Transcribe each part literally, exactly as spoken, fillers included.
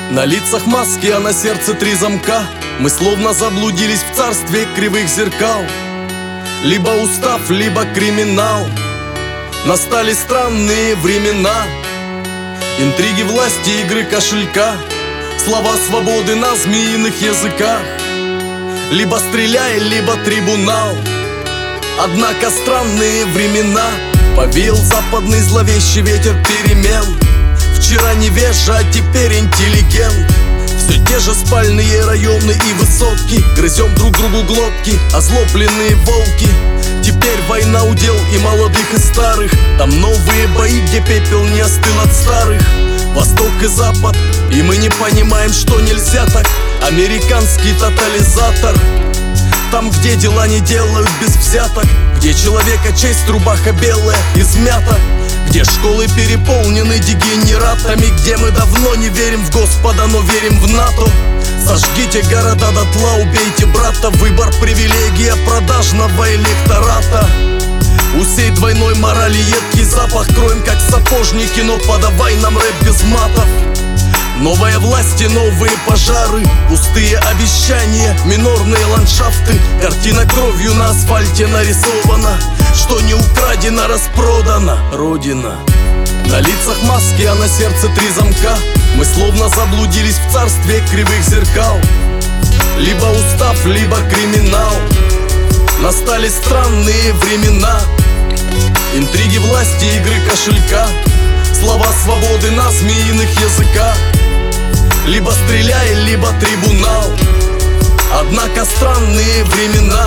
На лицах маски, а на сердце три замка. Мы словно заблудились в царстве кривых зеркал. Либо устав, либо криминал. Настали странные времена. Интриги власти, игры кошелька. Слова свободы на змеиных языках. Либо стреляй, либо трибунал. Однако странные времена. Повеял западный зловещий ветер перемен. Вчера невежа, а теперь интеллигент. Все те же спальные районы и высотки. Грызем друг другу глотки, озлобленные волки. Теперь война удел и молодых, и старых. Там новые бои, где пепел не остыл от старых. Восток и запад, и мы не понимаем, что нельзя так. Американский тотализатор. Там, где дела не делают без взяток, где человека честь, рубаха белая, измята, где школы переполнены дегенератами, где мы давно не верим в Господа, но верим в НАТО. Сожгите города дотла, убейте брата. Выбор привилегия продажного электората. Усей двойной морали едкий запах. Кроем как сапожники, но подавай нам рэп без матов. Новая власть и новые пожары. Пустые обещания, минорные ландшафты. Картина кровью на асфальте нарисована. Что не украдено, распродано. Родина. На лицах маски, а на сердце три замка. Мы словно заблудились в царстве кривых зеркал. Либо устав, либо криминал. Настали странные времена. Интриги власти, игры кошелька. Слова свободы на змеиных языках. Либо стреляй, либо трибунал. Однако странные времена.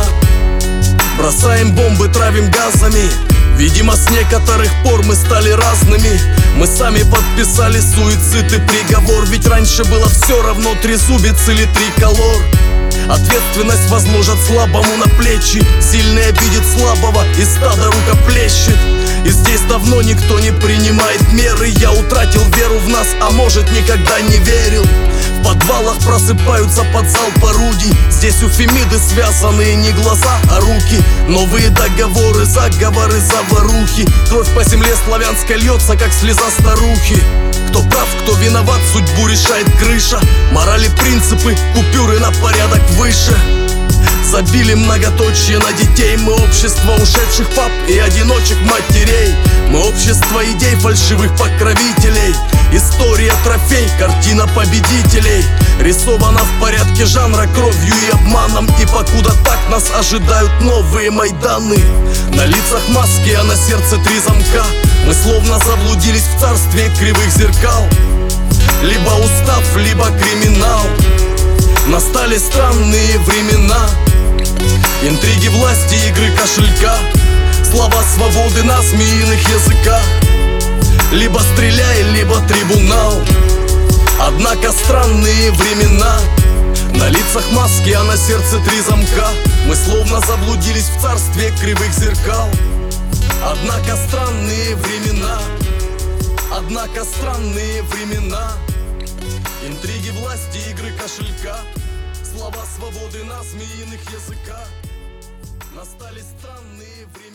Бросаем бомбы, травим газами. Видимо, с некоторых пор мы стали разными. Мы сами подписали суицид и приговор. Ведь раньше было все равно, трезубец или триколор. Ответственность возложат слабому на плечи. Сильный обидит слабого, и стадо рукоплещет. И здесь давно никто не принимает меры. Я утратил веру в нас, а может никогда не верил. В подвалах просыпаются под залп орудий. Здесь у Фемиды связанные не глаза, а руки. Новые договоры, заговоры, заварухи. Кровь по земле славянской льется, как слеза старухи. Кто прав, кто виноват, судьбу решает крыша. Морали, принципы, купюры на порядок выше. Забили многоточие на детей. Мы общество ушедших пап и одиночек матерей. Мы общество идей, фальшивых покровителей. История трофей, картина победителей. Рисована в порядке жанра, кровью и обманом. И покуда так нас ожидают новые Майданы. На лицах маски, а на сердце три замка. Мы словно заблудились в царстве кривых зеркал. Либо устав, либо криминал. Настали странные времена. Интриги власти, игры кошелька. Слова свободы на змеиных языках. Либо стреляй, либо трибунал. Однако странные времена. На лицах маски, а на сердце три замка. Мы словно заблудились в царстве кривых зеркал. Однако странные времена. Однако странные времена. Интриги власти, игры кошелька. Слова свободы на змеиных языках. Настали странные времена.